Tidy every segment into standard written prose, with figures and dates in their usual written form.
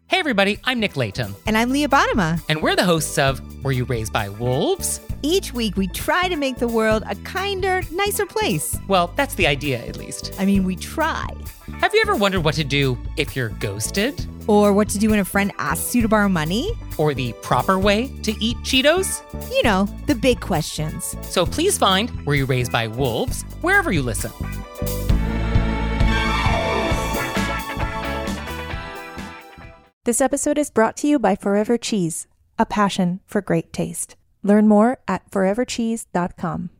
Hey everybody, I'm Nick Layton. And I'm Leah Bottima. And we're the hosts of Were You Raised by Wolves? Each week we try to make the world a kinder, nicer place. Well, that's the idea, at least. I mean, we try. Have you ever wondered what to do if you're ghosted? Or what to do when a friend asks you to borrow money? Or the proper way to eat Cheetos? You know, the big questions. So please find Were You Raised by Wolves wherever you listen. This episode is brought to you by Forever Cheese, a passion for great taste. Learn more at forevercheese.com.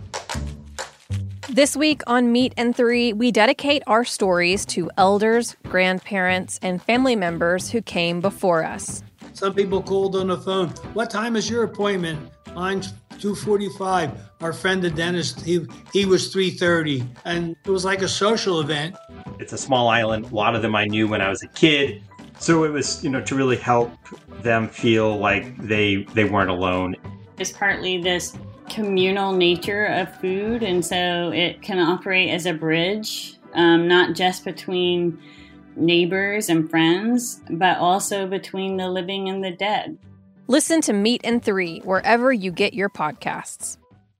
This week on Meat and Three, we dedicate our stories to elders, grandparents, and family members who came before us. Some people called on the phone. What time is your appointment? Mine's 2:45. Our friend the dentist, he was 3:30. And it was like a social event. It's a small island. A lot of them I knew when I was a kid. So it was, to really help them feel like they weren't alone. It's partly this communal nature of food, and so it can operate as a bridge, not just between neighbors and friends, but also between the living and the dead. Listen to Meat and Three wherever you get your podcasts.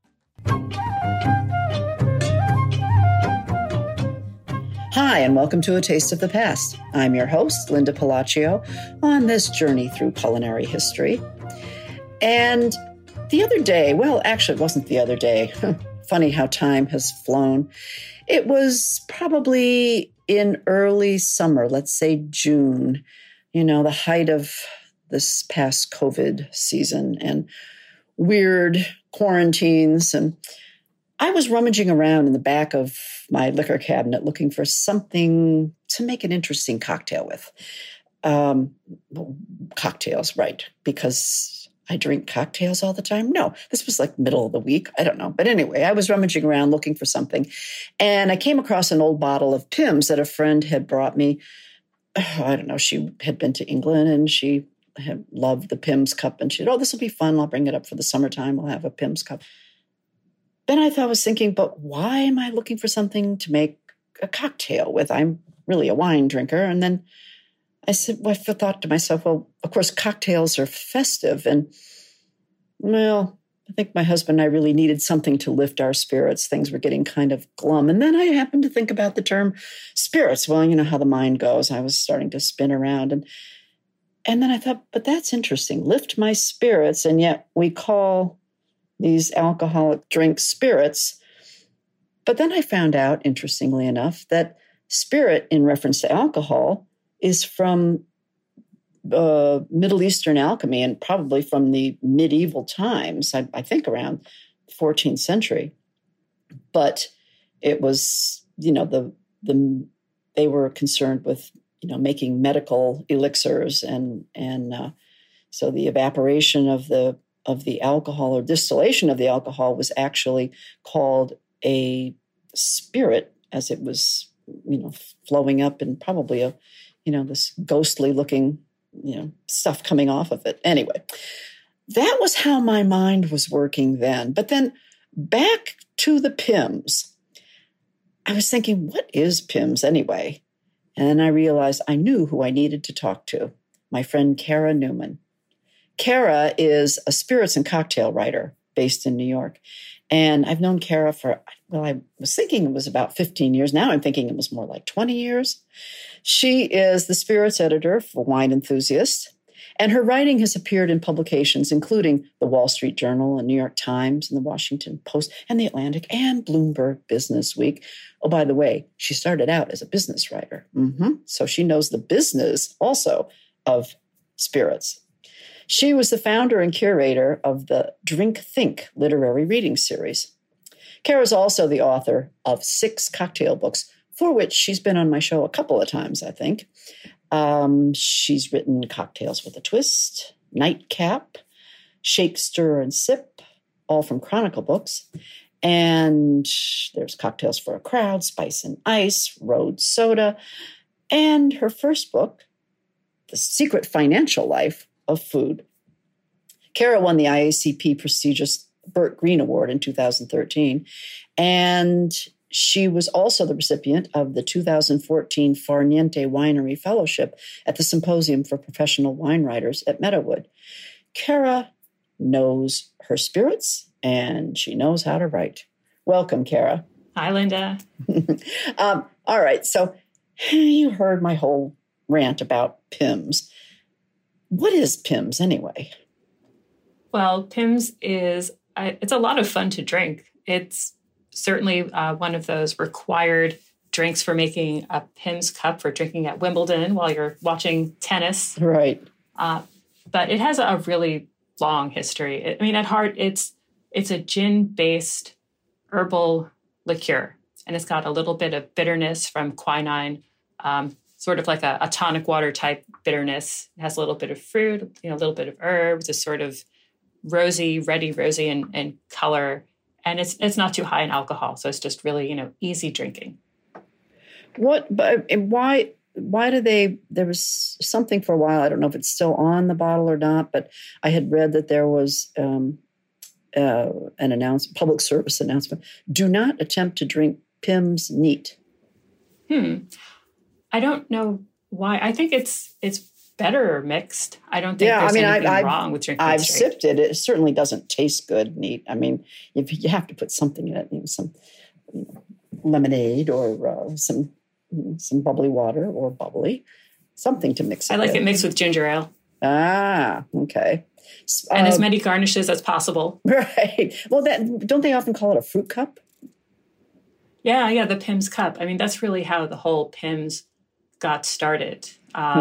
Hi, and welcome to A Taste of the Past. I'm your host, Linda Palacio, on this journey through culinary history. And the other day, well, actually, it wasn't the other day. Funny how time has flown. It was probably in early summer, let's say June, the height of this past COVID season and weird quarantines. And I was rummaging around in the back of my liquor cabinet looking for something to make an interesting cocktail with. Cocktails, right, because I drink cocktails all the time? No, this was like middle of the week. I don't know. But anyway, I was rummaging around looking for something. And I came across an old bottle of Pimm's that a friend had brought me. I don't know, she had been to England and she had loved the Pimm's cup. And she said, this will be fun. I'll bring it up for the summertime. We'll have a Pimm's cup. Then I was thinking, but why am I looking for something to make a cocktail with? I'm really a wine drinker. And then I thought to myself, well, of course, cocktails are festive. And, well, I think my husband and I really needed something to lift our spirits. Things were getting kind of glum. And then I happened to think about the term spirits. Well, you know how the mind goes. I was starting to spin around. And then I thought, but that's interesting. Lift my spirits. And yet we call these alcoholic drinks spirits. But then I found out, interestingly enough, that spirit in reference to alcohol is from Middle Eastern alchemy and probably from the medieval times, I think around the 14th century. But it was, they were concerned with, making medical elixirs and so the evaporation of the alcohol or distillation of the alcohol was actually called a spirit as it was, flowing up and probably this ghostly looking, stuff coming off of it. Anyway, that was how my mind was working then. But then back to the Pimm's. I was thinking, what is Pimm's anyway? And then I realized I knew who I needed to talk to, my friend Kara Newman. Kara is a spirits and cocktail writer based in New York. And I've known Kara I was thinking it was about 15 years. Now I'm thinking it was more like 20 years. She is the spirits editor for Wine Enthusiast. And her writing has appeared in publications including the Wall Street Journal and New York Times and the Washington Post and the Atlantic and Bloomberg Business Week. Oh, by the way, she started out as a business writer. So she knows the business also of spirits. She was the founder and curator of the Drink Think literary reading series. Kara is also the author of 6 cocktail books, for which she's been on my show a couple of times, I think. She's written Cocktails with a Twist, Nightcap, Shake, Stir, and Sip, all from Chronicle Books. And there's Cocktails for a Crowd, Spice and Ice, Road Soda, and her first book, The Secret Financial Life of Food. Kara won the IACP prestigious Burt Green Award in 2013. And she was also the recipient of the 2014 Farniente Winery Fellowship at the Symposium for Professional Wine Writers at Meadowood. Kara knows her spirits, and she knows how to write. Welcome, Kara. Hi, Linda. All right, so you heard my whole rant about Pimm's. What is Pimm's anyway? Well, Pimm's is, it's a lot of fun to drink. It's certainly one of those required drinks for making a Pimm's cup for drinking at Wimbledon while you're watching tennis. Right. But it has a really long history. I mean, at heart, it's a gin-based herbal liqueur, and it's got a little bit of bitterness from quinine, sort of like a tonic water type bitterness. It has a little bit of fruit, a little bit of herbs. It's sort of rosy in color, and it's not too high in alcohol, so it's just really easy drinking. Why do they? There was something for a while. I don't know if it's still on the bottle or not, but I had read that there was an public service announcement: do not attempt to drink Pimm's neat. I don't know why. I think it's better mixed. I don't think there's anything wrong with drinking it I've straight. sipped it. It certainly doesn't taste good neat. I mean, if you have to put something in it, some lemonade or some bubbly water or bubbly, something to mix it I like with. it mixed with ginger ale. Ah, okay. And as many garnishes as possible. Right. Well, don't they often call it a fruit cup? Yeah, the Pimm's cup. I mean, that's really how the whole Pimm's got started.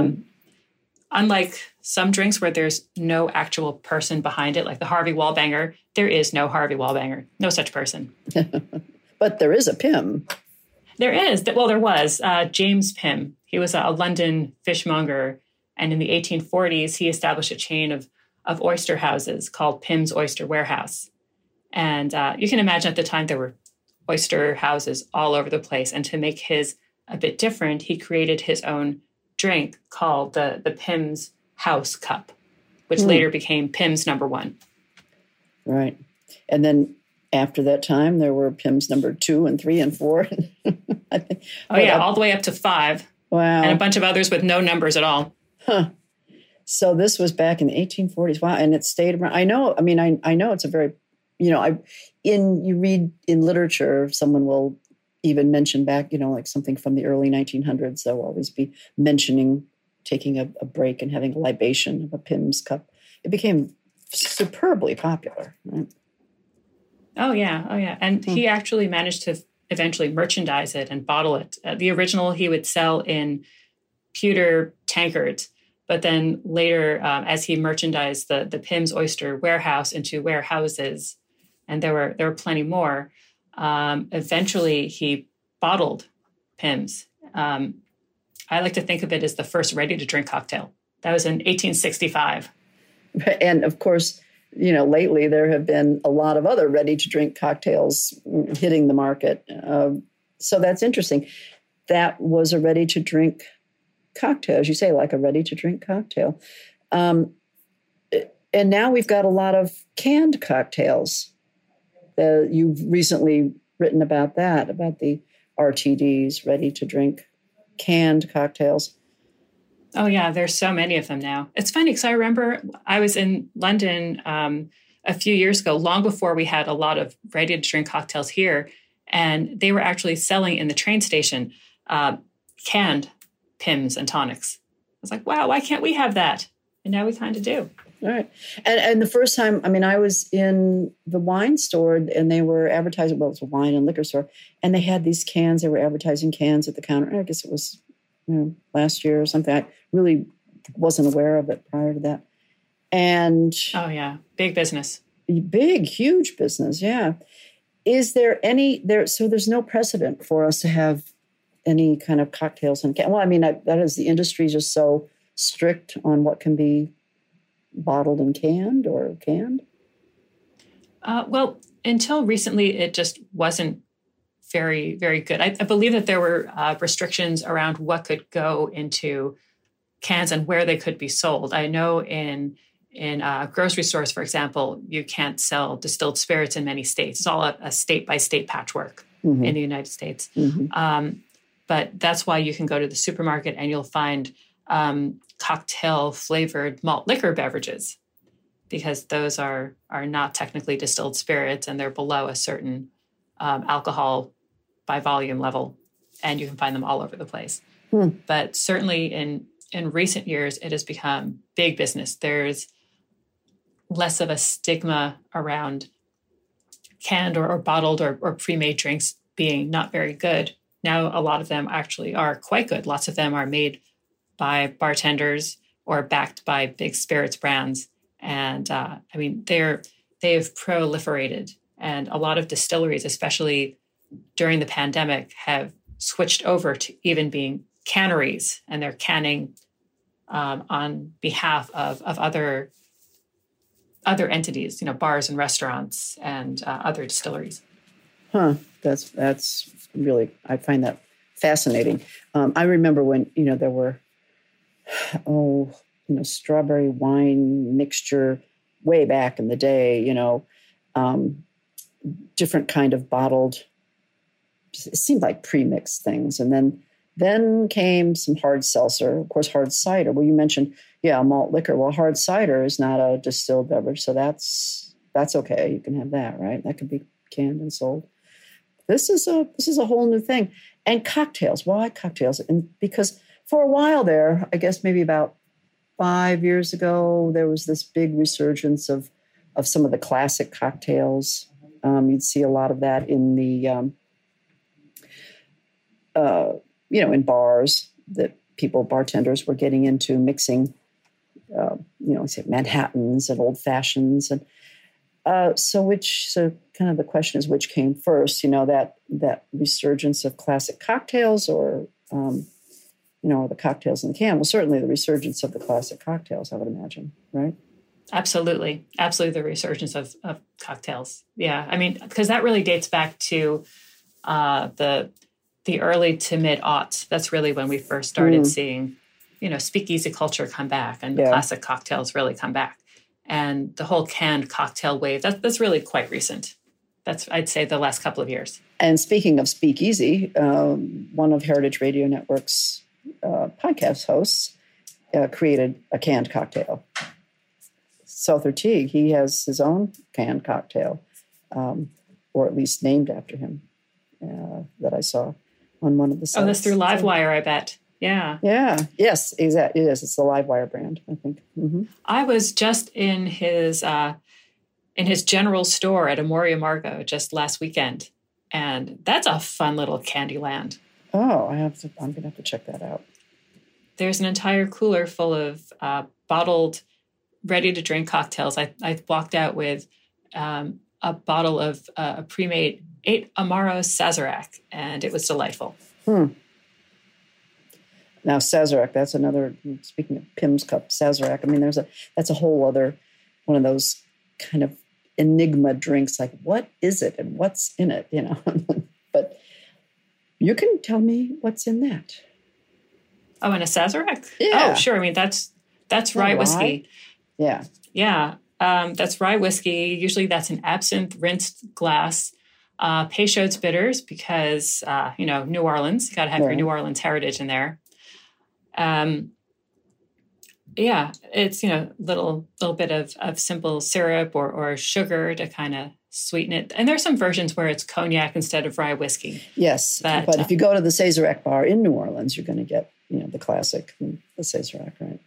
Unlike some drinks where there's no actual person behind it, like the Harvey Wallbanger, there is no Harvey Wallbanger, no such person. But there is a Pimm. There is. Well, there was. James Pimm. He was a London fishmonger, and in the 1840s, he established a chain of oyster houses called Pimm's Oyster Warehouse. And you can imagine at the time there were oyster houses all over the place. And to make his a bit different, he created his own drink called the Pimm's House Cup, which later became Pimm's No. 1. Right. And then after that time, there were Pimm's No. 2 and 3 and 4. All the way up to 5. Wow. And a bunch of others with no numbers at all. Huh. So this was back in the 1840s. Wow. And it stayed around. I know it's a very, you read in literature, someone will even mention back, like something from the early 1900s. They'll always be mentioning taking a break and having a libation of a Pimm's cup. It became superbly popular. Right? Oh, yeah. And he actually managed to eventually merchandise it and bottle it. The original he would sell in pewter tankards. But then later, as he merchandised the Pimm's Oyster Warehouse into warehouses, and there were plenty more, eventually he bottled Pimm's. I like to think of it as the first ready-to-drink cocktail. That was in 1865. And of course, lately there have been a lot of other ready-to-drink cocktails hitting the market. So that's interesting. That was a ready-to-drink cocktail, as you say, like a ready-to-drink cocktail. And now we've got a lot of canned cocktails. You've recently written about that, about the RTDs, ready-to-drink canned cocktails. Oh, yeah, there's so many of them now. It's funny because I remember I was in London a few years ago, long before we had a lot of ready-to-drink cocktails here, and they were actually selling in the train station canned Pimm's and tonics. I was like, wow, why can't we have that? And now we kind of do. All right. And the first time, I was in the wine store and they were advertising, well, it was a wine and liquor store, and they had these cans. They were advertising cans at the counter. I guess it was last year or something. I really wasn't aware of it prior to that. And oh, yeah. Big business. Big, huge business. Yeah. Is there so there's no precedent for us to have any kind of cocktails and well, that is, the industry is just so strict on what can be bottled and canned or canned? Well, until recently, it just wasn't very, very good. I believe that there were restrictions around what could go into cans and where they could be sold. I know in in grocery stores, for example, you can't sell distilled spirits in many states. It's all a state-by-state patchwork in the United States. But that's why you can go to the supermarket and you'll find cocktail-flavored malt liquor beverages, because those are not technically distilled spirits and they're below a certain alcohol by volume level, and you can find them all over the place. But certainly in recent years, it has become big business. There's less of a stigma around canned or bottled or pre-made drinks being not very good. Now, a lot of them actually are quite good. Lots of them are made by bartenders or backed by big spirits brands. And I mean, they have proliferated. And a lot of distilleries, especially during the pandemic, have switched over to even being canneries, and they're canning on behalf of other entities, bars and restaurants and other distilleries. That's really, I find that fascinating. I remember when, there were, strawberry wine mixture way back in the day, different kind of bottled, it seemed like pre-mixed things. And then came some hard seltzer, of course, hard cider. Well, you mentioned, malt liquor. Well, hard cider is not a distilled beverage, so that's okay. You can have that, right? That could be canned and sold. This is a whole new thing. And cocktails. Why cocktails? And because for a while there, I guess maybe about 5 years ago, there was this big resurgence of some of the classic cocktails. You'd see a lot of that in the in bars that bartenders were getting into mixing, say Manhattans and Old Fashions. And so kind of the question is, which came first, that resurgence of classic cocktails or, the cocktails in the can? Well, certainly the resurgence of the classic cocktails, I would imagine, right? Absolutely. Absolutely the resurgence of cocktails. Yeah. I mean, because that really dates back to the early to mid-aughts. That's really when we first started seeing, speakeasy culture come back and the classic cocktails really come back. And the whole canned cocktail wave, that's really quite recent. That's, I'd say, the last couple of years. And speaking of speakeasy, one of Heritage Radio Network's podcast hosts created a canned cocktail. Souther Teague, he has his own canned cocktail, or at least named after him, that I saw on one of the sites. Oh, that's through Livewire, I bet. Yeah. Yeah. Yes, exactly. It is. It's the Livewire brand, I think. Mm-hmm. I was just in his general store at Amoria Margot just last weekend, and that's a fun little candy land. Oh, I'm going to have to check that out. There's an entire cooler full of bottled, ready-to-drink cocktails. I walked out with a bottle of a pre-made 8 Amaro Sazerac, and it was delightful. Now, Sazerac, that's another, speaking of Pim's Cup, Sazerac, I mean, that's a whole other one of those kind of enigma drinks, like what is it and what's in it, But you can tell me what's in that. Oh, in a Sazerac? Yeah. Oh, sure. I mean, that's rye whiskey. Yeah. Yeah. That's rye whiskey. Usually that's an absinthe rinsed glass. Peychaud's bitters because, New Orleans. You got to have your New Orleans heritage in there. It's, little bit of simple syrup or sugar to kind of sweeten it. And there's some versions where it's cognac instead of rye whiskey. Yes. But if you go to the Sazerac bar in New Orleans, you're going to get, the classic, the Sazerac, right?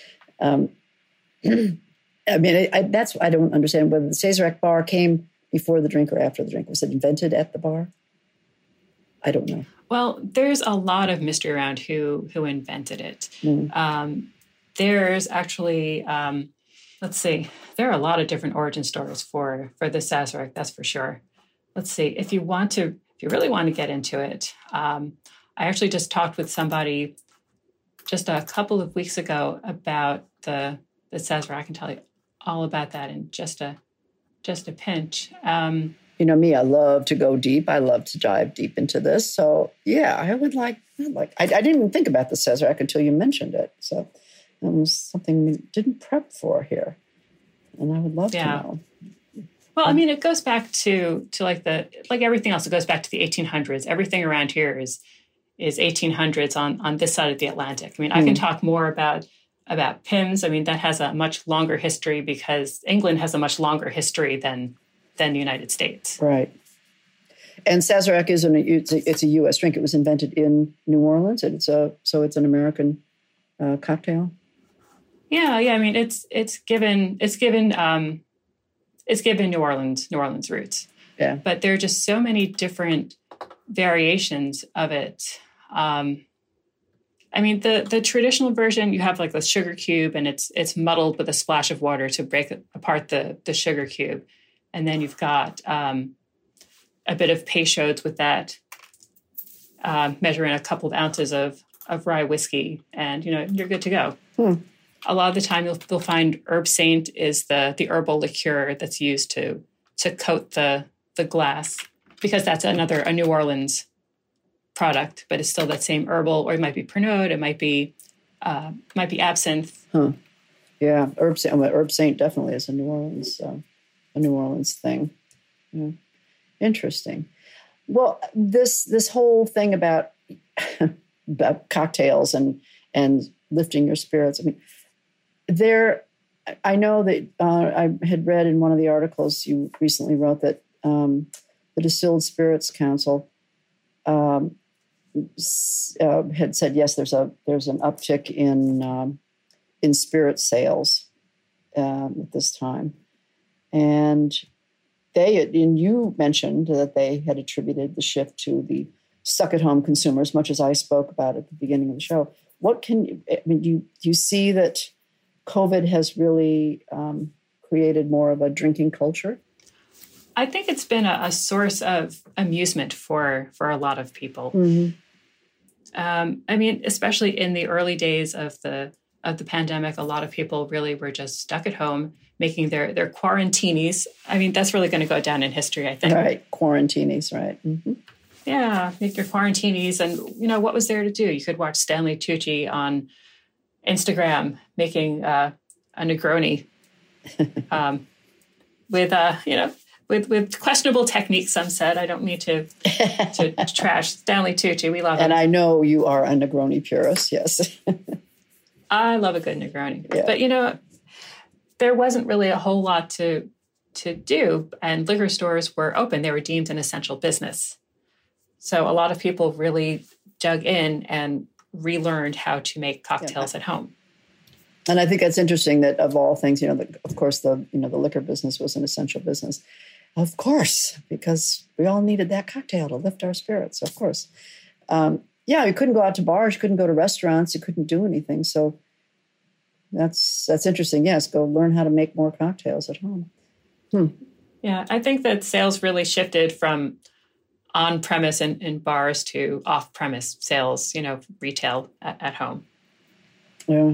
I mean, I don't understand whether the Sazerac bar came before the drink or after the drink. Was it invented at the bar? I don't know. Well, there's a lot of mystery around who invented it. There's actually, let's see, there are a lot of different origin stories for the Sazerac, that's for sure. Let's see, if you really want to get into it, I actually just talked with somebody just a couple of weeks ago about the Sazerac. I can tell you all about that in just a pinch. Me, I love to go deep. I love to dive deep into this. So yeah, I didn't even think about the Sazerac until you mentioned it. So that was something we didn't prep for here. And I would love to know. Well, I mean, it goes back to like everything else. It goes back to the 1800s. Everything around here is 1800s on this side of the Atlantic. I mean, I can talk more about Pimm's. I mean, that has a much longer history because England has a much longer history than the United States. Right. And Sazerac it's a U.S. drink. It was invented in New Orleans, and so it's an American cocktail. Yeah. I mean, it's given New Orleans roots. Yeah. But there are just so many different variations of it. I mean, the traditional version, you have like the sugar cube, and it's muddled with a splash of water to break apart the sugar cube, and then you've got a bit of Peychaud's with that, measuring a couple of ounces of rye whiskey, and you're good to go. A lot of the time, you'll find Herb Saint is the herbal liqueur that's used to coat the glass, because that's a New Orleans product, but it's still that same herbal, or it might be Pernod, it might be absinthe. Yeah, Herb Saint definitely is a New Orleans thing. Yeah. Interesting. Well, this whole thing about cocktails and lifting your spirits. I mean, I know that I had read in one of the articles you recently wrote that the Distilled Spirits Council had said, yes, there's an uptick in spirit sales at this time, and you mentioned that they had attributed the shift to the stuck-at-home consumers, much as I spoke about at the beginning of the show. Do you see that COVID has really created more of a drinking culture? I think it's been a source of amusement for a lot of people. I mean, especially in the early days of the pandemic, a lot of people really were just stuck at home, making their quarantinis. I mean, that's really going to go down in history, I think. Right, quarantinis, right. Mm-hmm. Yeah, make your quarantinis. And, what was there to do? You could watch Stanley Tucci on Instagram making a Negroni with questionable techniques, some said. I don't mean to trash Stanley Tucci. We love him. And I know you are a Negroni purist, yes. I love a good Negroni. Yeah. But, there wasn't really a whole lot to do, and liquor stores were open. They were deemed an essential business. So a lot of people really dug in and relearned how to make cocktails at home. And I think that's interesting that of all things, of course, the liquor business was an essential business. Of course, because we all needed that cocktail to lift our spirits, of course. You couldn't go out to bars, you couldn't go to restaurants, you couldn't do anything. So that's interesting. Yes, go learn how to make more cocktails at home. Yeah, I think that sales really shifted from on-premise in bars to off-premise sales, retail at home. Yeah.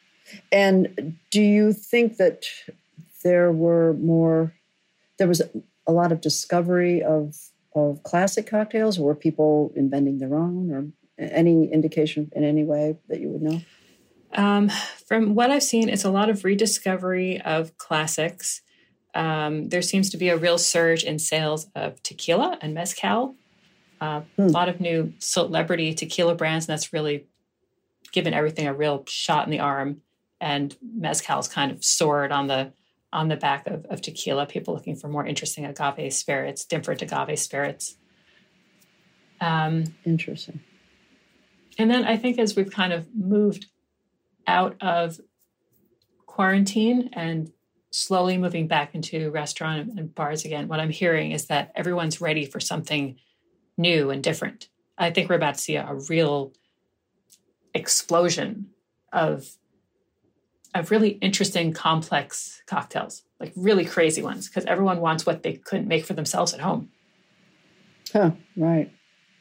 And do you think that there was a lot of discovery of classic cocktails, or were people inventing their own, or any indication in any way that you would know? From what I've seen, it's a lot of rediscovery of classics. There seems to be a real surge in sales of tequila and mezcal. A lot of new celebrity tequila brands, and that's really given everything a real shot in the arm. And mezcal's kind of soared on the back of tequila. People looking for more interesting agave spirits, different agave spirits. Interesting. And then I think as we've kind of moved out of quarantine and slowly moving back into restaurant and bars again, what I'm hearing is that everyone's ready for something new and different. I think we're about to see a real explosion of really interesting, complex cocktails, like really crazy ones, because everyone wants what they couldn't make for themselves at home. Right.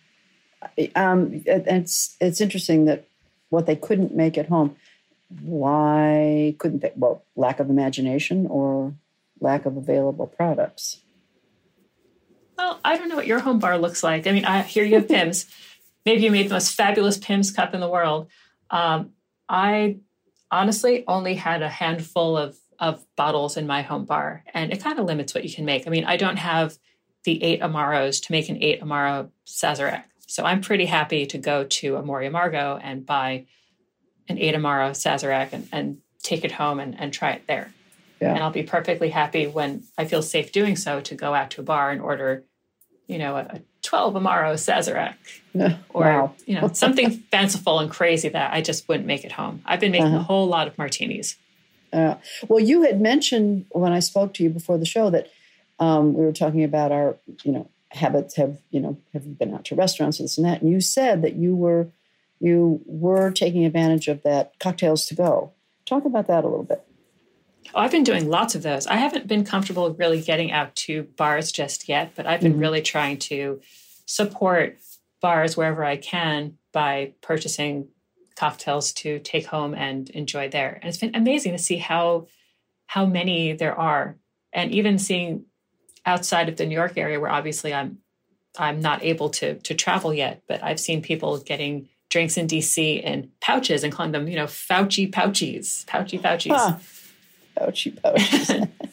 It's interesting that what they couldn't make at home, why couldn't they? Well, lack of imagination or lack of available products. Well, I don't know what your home bar looks like. I mean, I hear you have Pimm's. Maybe you made the most fabulous Pimm's cup in the world. I honestly only had a handful of of bottles in my home bar, and it kind of limits what you can make. I mean, I don't have the 8 Amaros to make an 8 Amaro Sazerac. So I'm pretty happy to go to Amor y Amargo and buy an 8 Amaro Sazerac and take it home and try it there. Yeah. And I'll be perfectly happy when I feel safe doing so to go out to a bar and order, a 12 Amaro Sazerac or, something fanciful and crazy that I just wouldn't make at home. I've been making a whole lot of martinis. Well, you had mentioned when I spoke to you before the show that we were talking about our, habits. Have you been out to restaurants, this and that? And you said that you were taking advantage of that cocktails to go. Talk about that a little bit. Oh, I've been doing lots of those. I haven't been comfortable really getting out to bars just yet, but I've been really trying to support bars wherever I can by purchasing cocktails to take home and enjoy there. And it's been amazing to see how many there are. And even seeing outside of the New York area, where obviously I'm not able to travel yet, but I've seen people getting drinks in DC in pouches and calling them, Fauci pouchies. Huh. Fauci pouches.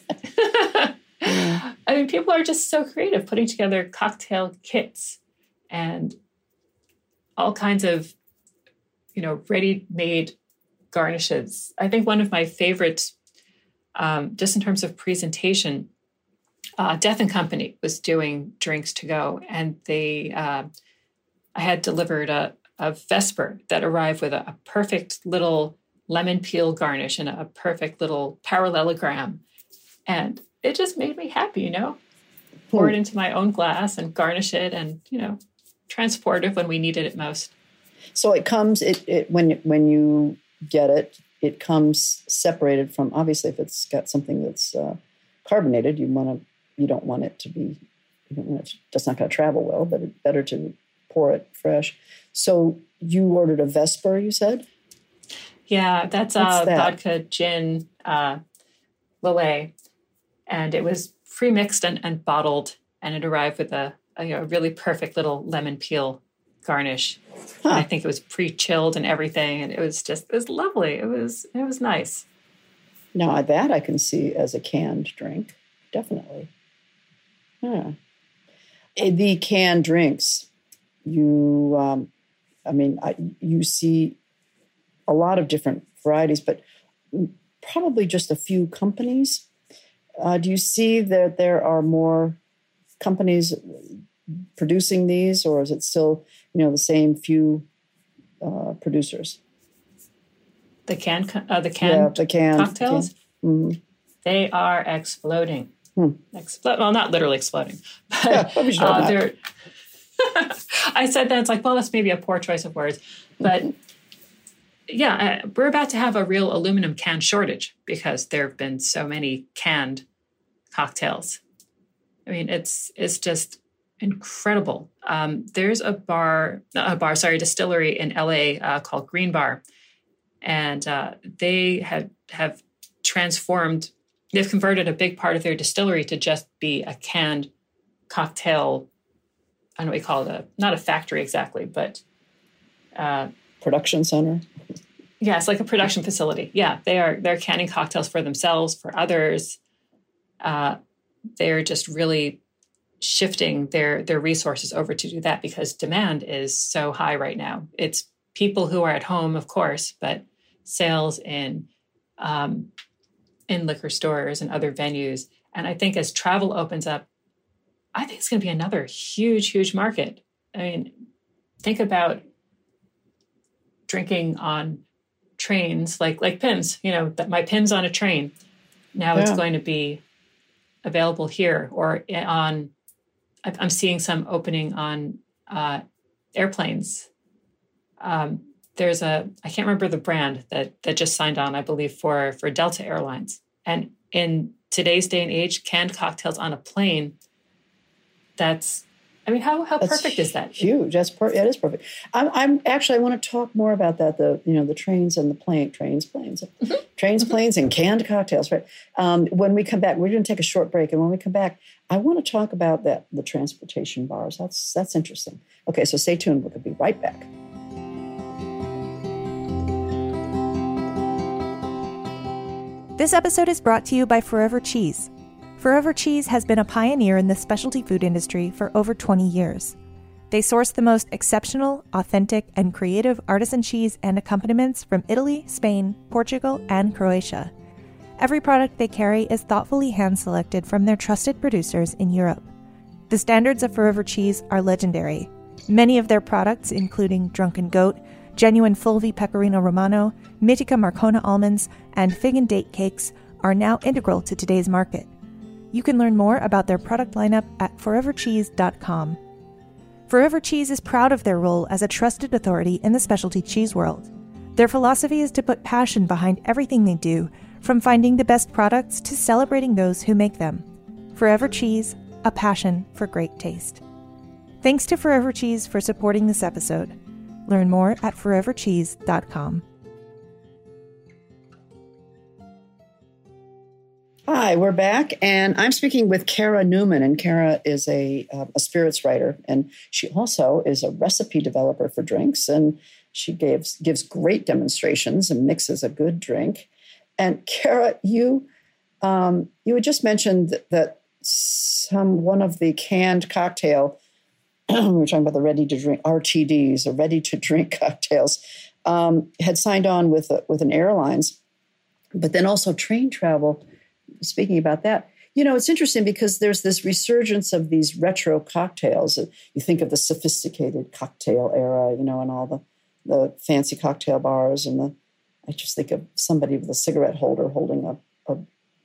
I mean, people are just so creative putting together cocktail kits and all kinds of, ready-made garnishes. I think one of my favorites, just in terms of presentation, Death and Company was doing drinks to go, and I had delivered a Vesper that arrived with a perfect little lemon peel garnish and a perfect little parallelogram. And it just made me happy, Pour it into my own glass and garnish it and, transportive when we needed it most. So it comes, when you get it, it comes separated from, obviously, if it's got something that's carbonated, that's not going to travel well, but it's better to pour it fresh. So you ordered a Vesper, you said? Yeah, that's vodka, gin, Lillet. And it was pre-mixed and bottled, and it arrived with a really perfect little lemon peel garnish. And I think it was pre-chilled and everything, and it was lovely. It was nice. Now that I can see as a canned drink, definitely. The canned drinks, you see a lot of different varieties, but probably just a few companies. Do you see that there are more companies producing these, or is it still, the same few producers? The canned cocktails? Mm-hmm. They are exploding. Well, not literally exploding. But, they're. I said that, it's like, well, that's maybe a poor choice of words. But yeah, we're about to have a real aluminum can shortage because there have been so many canned cocktails. I mean, it's just incredible. There's a distillery in LA called Green Bar. And they have transformed, they've converted a big part of their distillery to just be a canned cocktail. I don't know what you call it, not a factory exactly, but production center. Yeah, it's like a production facility. Yeah, they're canning cocktails for themselves, for others. They're just really shifting their resources over to do that because demand is so high right now. It's people who are at home, of course, but sales in liquor stores and other venues. And I think as travel opens up, I think it's going to be another huge, huge market. I mean, think about drinking on trains, like Pimm's, my Pimm's on a train. Now it's going to be available here or I'm seeing some opening on airplanes. There's I can't remember the brand that just signed on, I believe, for Delta Airlines. And in today's day and age, canned cocktails on a plane, how perfect is that? Huge. It is perfect. I want to talk more about that. The trains and the planes, planes, and canned cocktails. Right. When we come back, we're going to take a short break, and when we come back, I want to talk about the transportation bars. That's interesting. Okay, so stay tuned. We'll be right back. This episode is brought to you by Forever Cheese. Forever Cheese has been a pioneer in the specialty food industry for over 20 years. They source the most exceptional, authentic, and creative artisan cheese and accompaniments from Italy, Spain, Portugal, and Croatia. Every product they carry is thoughtfully hand-selected from their trusted producers in Europe. The standards of Forever Cheese are legendary. Many of their products, including Drunken Goat, Genuine Fulvi Pecorino Romano, Mitica Marcona almonds, and fig and date cakes, are now integral to today's market. You can learn more about their product lineup at forevercheese.com. Forever Cheese is proud of their role as a trusted authority in the specialty cheese world. Their philosophy is to put passion behind everything they do, from finding the best products to celebrating those who make them. Forever Cheese, a passion for great taste. Thanks to Forever Cheese for supporting this episode. Learn more at forevercheese.com. Hi, we're back, and I'm speaking with Kara Newman, and Kara is a spirits writer, and she also is a recipe developer for drinks, and she gives great demonstrations and mixes a good drink. And Kara, you had just mentioned that one of the canned cocktail, we were talking about the ready-to-drink RTDs, or ready-to-drink cocktails, had signed on with an airlines, but then also train travel. Speaking about that, it's interesting because there's this resurgence of these retro cocktails. You think of the sophisticated cocktail era, and all the fancy cocktail bars, and I just think of somebody with a cigarette holder holding a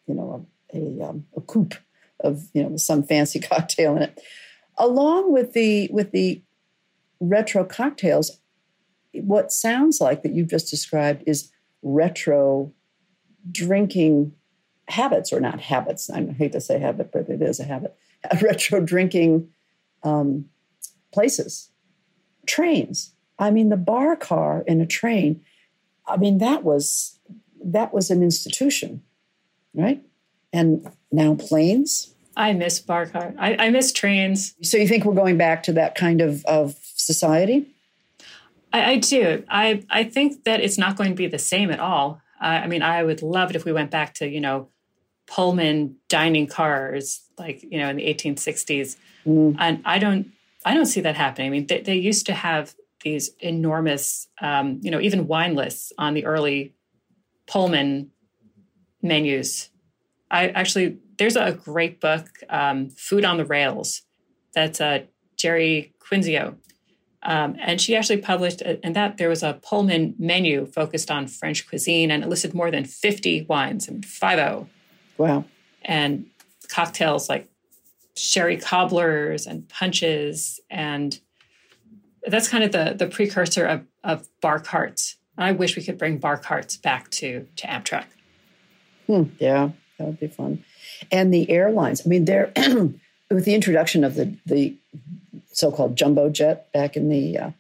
coupe of some fancy cocktail in it. Along with the retro cocktails, what sounds like that you've just described is retro drinking habits, or not habits. I hate to say habit, but it is a habit. Retro drinking places, trains. I mean, the bar car in a train. I mean, that was an institution, right? And now planes. I miss bar car. I miss trains. So you think we're going back to that kind of society? I do. I think that it's not going to be the same at all. I mean, I would love it if we went back to, Pullman dining cars, like, in the 1860s. And I don't see that happening. I mean, they used to have these enormous, even wine lists on the early Pullman menus. There's a great book, Food on the Rails. That's Jerry Quinzio. And she actually published, and that there was a Pullman menu focused on French cuisine, and it listed more than 50 wines, 50. Wow. And cocktails like sherry cobblers and punches. And that's kind of the precursor of bar carts. I wish we could bring bar carts back to Amtrak. Yeah, that would be fun. And the airlines, I mean, they're with the introduction of the so-called jumbo jet back in the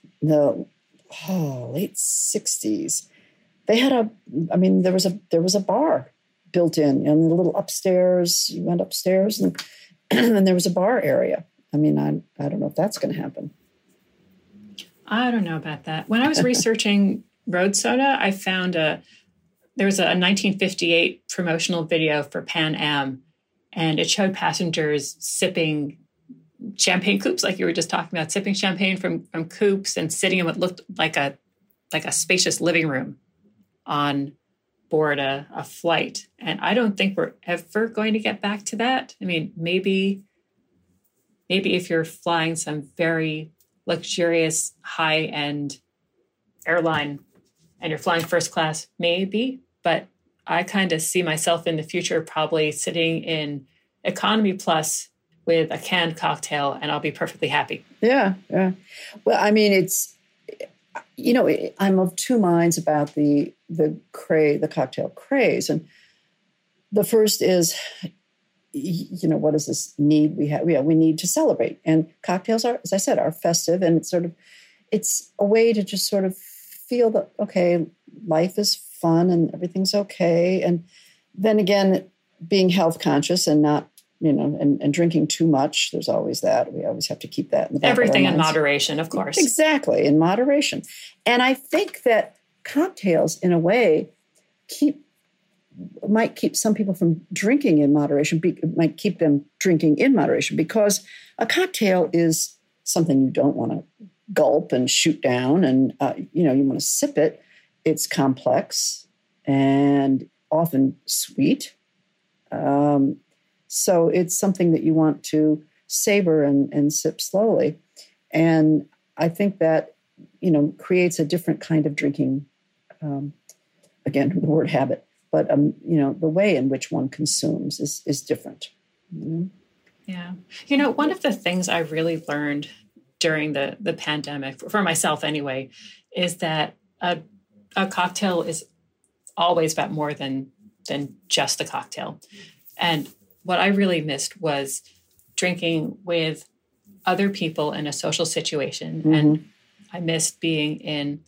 late 60s, they had there was a bar built in the little upstairs. You went upstairs and there was a bar area. I mean, I don't know if that's going to happen. I don't know about that. When I was researching road soda, I found there was a 1958 promotional video for Pan Am, and it showed passengers sipping champagne coupes, like you were just talking about, sipping champagne from coupes and sitting in what looked like a spacious living room on board a flight. And I don't think we're ever going to get back to that. I mean, maybe if you're flying some very luxurious high-end airline and you're flying first class, maybe, but I kind of see myself in the future probably sitting in economy plus with a canned cocktail, and I'll be perfectly happy. Yeah. Well, I mean, it's, I'm of two minds about the cocktail craze. And the first is, what is this need we have? We need to celebrate. And cocktails are, as I said, are festive. And it's a way to just sort of feel that, okay, life is fun and everything's okay. And then again, being health conscious and not, and drinking too much. There's always that. We always have to keep that in the back everything of our minds. In moderation, of course. Exactly, in moderation. And I think that cocktails, in a way, keep might keep some people from drinking in moderation, might keep them drinking in moderation, because a cocktail is something you don't want to gulp and shoot down, and you want to sip it. It's complex and often sweet, so it's something that you want to savor and sip slowly. And I think that creates a different kind of drinking. Again, the word habit, but the way in which one consumes is different. Yeah. One of the things I really learned during the pandemic, for myself anyway, is that a cocktail is always about more than just the cocktail. And what I really missed was drinking with other people in a social situation. Mm-hmm. And I missed being in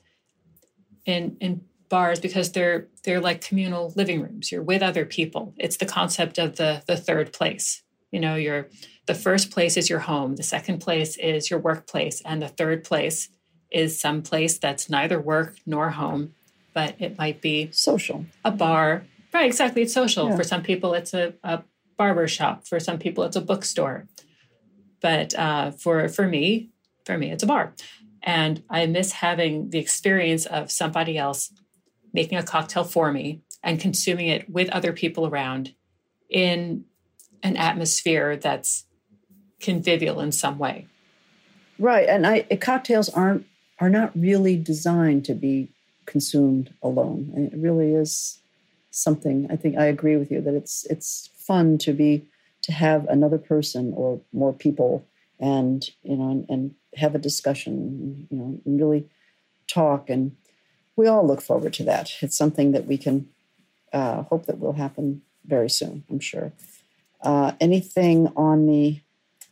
bars, because they're like communal living rooms. You're with other people. It's the concept of the third place. The first place is your home. The second place is your workplace. And the third place is some place that's neither work nor home, but it might be social. A bar. Right, exactly. It's social. Yeah. For some people, it's a barber shop. For some people, it's a bookstore. But for me, it's a bar. And I miss having the experience of somebody else making a cocktail for me and consuming it with other people around in an atmosphere that's convivial in some way. Right. And cocktails are not really designed to be consumed alone. And it really is something, I think I agree with you, that it's fun to have another person or more people and have a discussion, and really talk. And we all look forward to that. It's something that we can hope that will happen very soon, I'm sure. Anything on the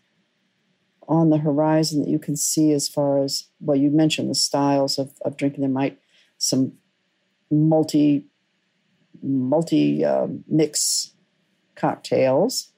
horizon that you can see as far as, well, you mentioned the styles of drinking. There might some multi mix cocktails.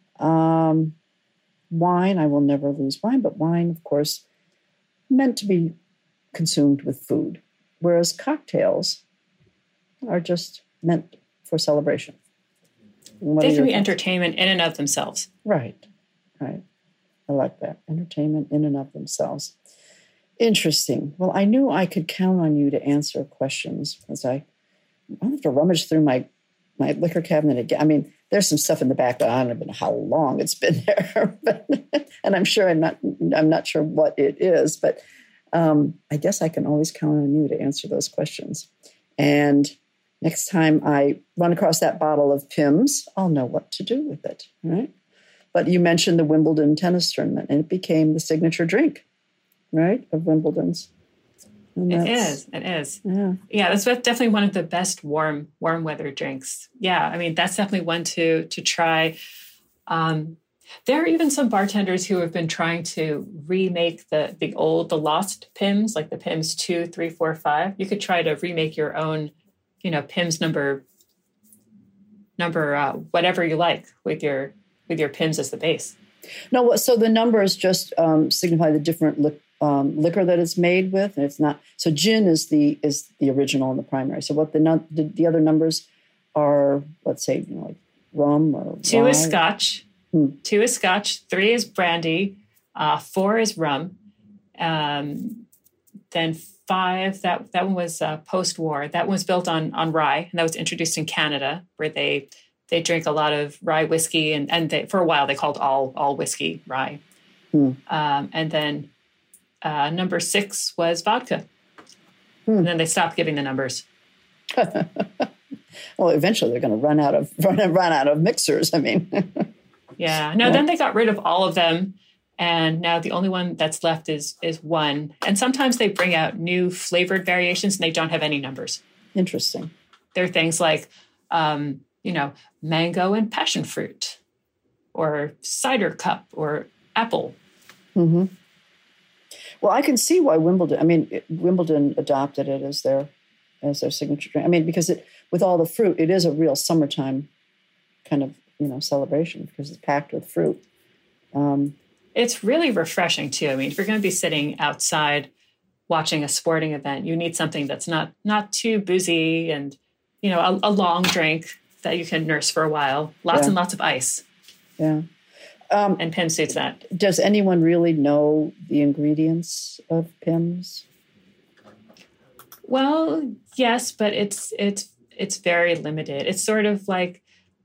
Wine, I will never lose wine, but wine, of course, meant to be consumed with food, whereas cocktails are just meant for celebration. They can be entertainment in and of themselves. Right. I like that. Entertainment in and of themselves. Interesting. Well, I knew I could count on you to answer questions, because I have to rummage through my liquor cabinet again. I mean, there's some stuff in the back that I don't know how long it's been there, and I'm sure I'm not sure what it is, but I guess I can always count on you to answer those questions. And next time I run across that bottle of Pimm's, I'll know what to do with it, right? But you mentioned the Wimbledon tennis tournament, and it became the signature drink, right, of Wimbledon's. It is. Yeah, that's definitely one of the best warm weather drinks. Yeah, I mean, that's definitely one to try. There are even some bartenders who have been trying to remake the lost Pimm's, like the Pimm's 2, 3, 4, 5. You could try to remake your own, Pimm's number whatever you like with your Pimm's as the base. No, so the numbers just signify the different liquor that it's made with, and it's not. So gin is the original and the primary. So what the other numbers are, let's say, like rum or 2 is Scotch, 2 is Scotch, 3 is brandy, 4 is rum, then 5. That one was post-war. That one was built on rye, and that was introduced in Canada, where they drink a lot of rye whiskey, and for a while they called all whiskey rye, and then. Number 6 was vodka. And then they stopped giving the numbers. Well, eventually they're going to run out of mixers. I mean, yeah. No, then they got rid of all of them, and now the only one that's left is one. And sometimes they bring out new flavored variations, and they don't have any numbers. Interesting. There are things like, mango and passion fruit, or cider cup, or apple. Mm-hmm. Well, I can see why Wimbledon adopted it as their signature drink. I mean, because with all the fruit, it is a real summertime kind of, celebration, because it's packed with fruit. It's really refreshing too. I mean, if you're going to be sitting outside watching a sporting event, you need something that's not too boozy and, a long drink, that you can nurse for a while. Lots and lots of ice. Yeah. And Pim suits that. Does anyone really know the ingredients of Pims? Well, yes, but it's very limited. It's sort of like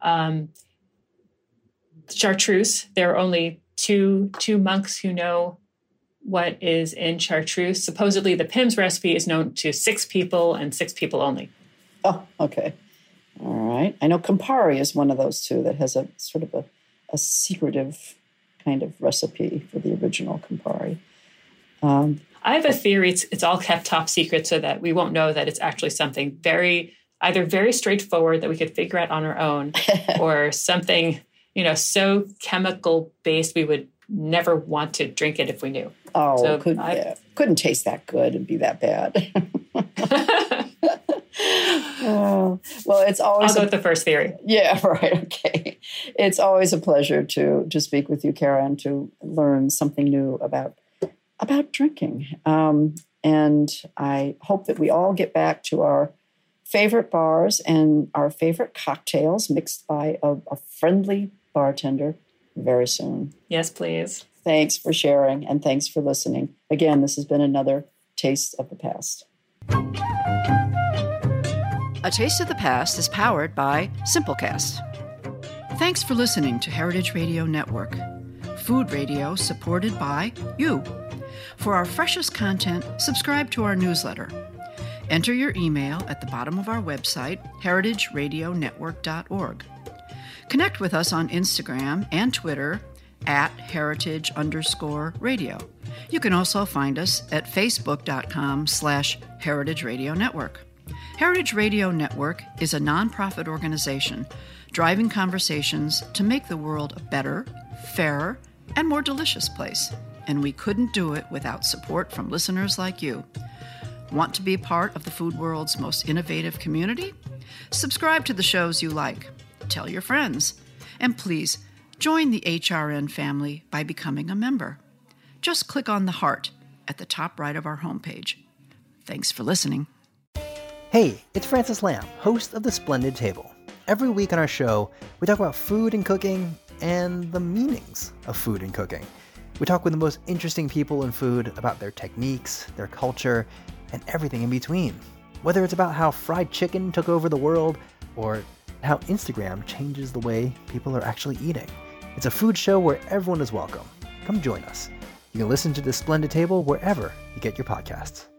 chartreuse. There are only two monks who know what is in chartreuse. Supposedly the Pims recipe is known to 6 people and 6 people only. Oh, okay. All right. I know Campari is one of those 2 that has a sort of a secretive kind of recipe for the original Campari. I have a theory it's all kept top secret so that we won't know that it's actually something either very straightforward that we could figure out on our own or something, so chemical based we would never want to drink it if we knew. Oh, so couldn't taste that good and be that bad. Well, it's always... I'll go with the first theory. Yeah, right. Okay. It's always a pleasure to speak with you, Kara, and to learn something new about drinking. And I hope that we all get back to our favorite bars and our favorite cocktails mixed by a friendly bartender very soon. Yes, please. Thanks for sharing, and thanks for listening. Again, this has been another Taste of the Past. A Taste of the Past is powered by Simplecast. Thanks for listening to Heritage Radio Network, food radio supported by you. For our freshest content, subscribe to our newsletter. Enter your email at the bottom of our website, heritageradionetwork.org. Connect with us on Instagram and Twitter at heritage_radio. You can also find us at facebook.com/Heritage Radio Network. Heritage Radio Network is a nonprofit organization driving conversations to make the world a better, fairer, and more delicious place. And we couldn't do it without support from listeners like you. Want to be part of the food world's most innovative community? Subscribe to the shows you like. Tell your friends. And please, join the HRN family by becoming a member. Just click on the heart at the top right of our homepage. Thanks for listening. Hey, it's Francis Lamb, host of The Splendid Table. Every week on our show, we talk about food and cooking and the meanings of food and cooking. We talk with the most interesting people in food about their techniques, their culture, and everything in between. Whether it's about how fried chicken took over the world or how Instagram changes the way people are actually eating. It's a food show where everyone is welcome. Come join us. You can listen to The Splendid Table wherever you get your podcasts.